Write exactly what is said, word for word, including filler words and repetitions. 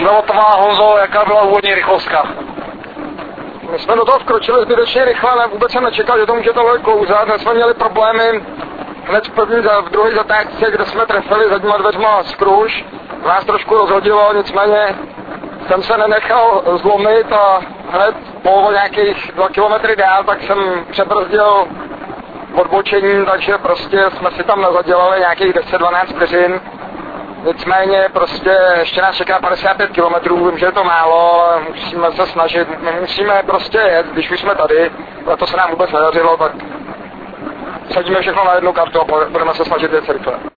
Zavotová Honzo, jaká byla úvodní rychlovka? My jsme do toho vkročili zbytečně rychle, ale vůbec jsem nečekal, že to může tohle klouzat. Hned jsme měli problémy hned v první, v druhé zatáčce, kde jsme trefili zadníma dveřma skruž. Nás trošku rozhodilo, nicméně jsem se nenechal zlomit a hned po nějakých dva kilometry dál, tak jsem přebrzdil odbočení, takže prostě jsme si tam nazadělali nějakých deset dvanáct vteřin. Nicméně prostě ještě nás čeká padesát pět kilometrů, vím, že je to málo, ale musíme se snažit, my musíme prostě jet, když už jsme tady, ale to se nám vůbec nedařilo, tak sadíme všechno na jednu kartu a budeme se snažit jet rychle.